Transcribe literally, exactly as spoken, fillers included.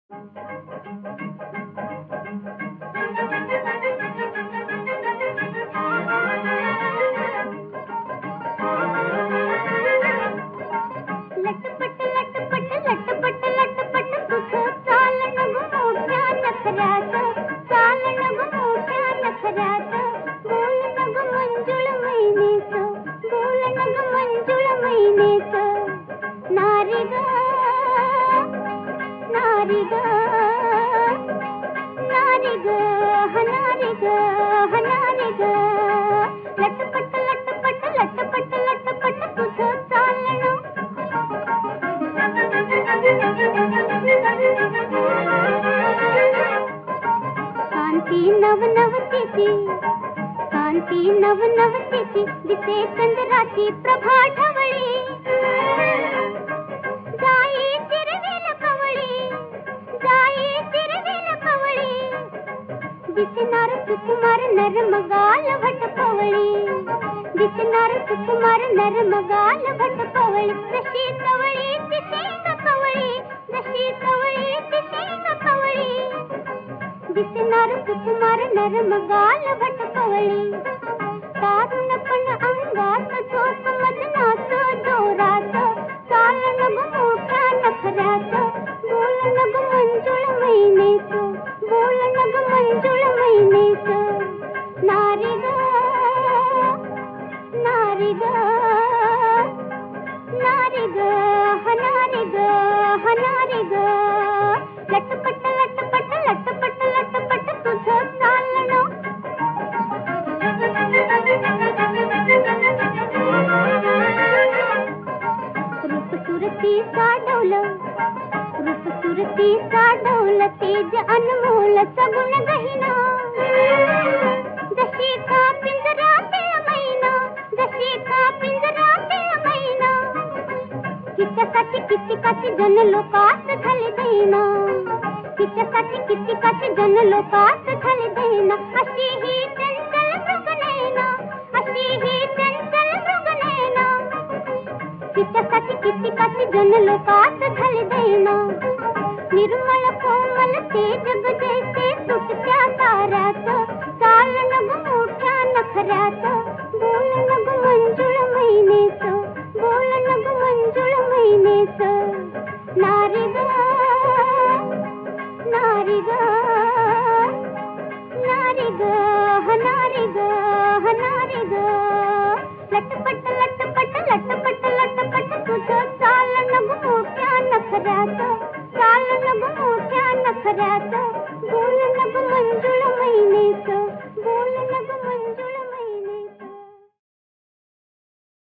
लटपट लटपट लटपट लटपट तुझं चालणं ग मोठ्या नखऱ्याचं, चालणं ग मोठ्या नखऱ्याचं, बोलणं ग मंजुळ मैनेचं, बोलणं ग मंजुळ मैनेचं. नारी ग नारी ग नारी ग हनारी ग हनारी ग. लटपट लटपट लटपट लटपट तुझं चालणं. कांती नवनवतीची, कांती नवनवतीची, दिसे चंद्राची प्रभा ढवळी. जाई चिरविल कवळी, जाई चिरविल कवळी, दिसणार सुकुमार नरमगाल भटकवळी, दिसणार सुकुमार नरमगाल भटकवळी. जशी कवळी ती शेंग कवळी, जशी कवळी ती शेंग कवळी, दिसणार सुकुमार नरमगाल भटकवळी. तारुणपण अंगात झोप मदनाच जोरात, चालणं ग मोठ्या नखऱ्याचं, बोलणं ग मंजुळ मैनेचं, बोलणं ग मंजुळ मैनेचं. नारी ग नारी ग नारी ग हनारी ग हनारी ग. लटपट लटपट लटपट लटपट तुझं चालणं. रूप सुरती साडवलं, रूप सुरती साडवलं, तेज अनमोल सगुण गहिना. जशी का पिंजरातील मैना, जशी का पिंजरातील मैना, हिच्यासाठी कितीकाची जन लोकात झाले दैना, हिच्यासाठी कितीकाची जन लोकात झाले दैना. अशी ही चंचल मृगनयना, अशी ही चंचल मृगनयना, हिच्यासाठी कितीकाची जन लोकात झाले दैना. निर्मळ कोमल ते जग जैसे सुटत्या ताऱ्याचं, चालणं ग मोठ्या नखऱ्याचं, बोलणं ग मंजुळ मैनेचं, बोलणं ग मंजुळ मैनेचं. नारी ग नारी ग नारी ग हनारी ग हनारी ग. लटपट लटपट लटपट लटपट तुझं चालणं ग मोठ्या नखऱ्याचं, चालणं ग मोठ्या नखऱ्याचं, बोलणं ग मंजुळ मैनेचं.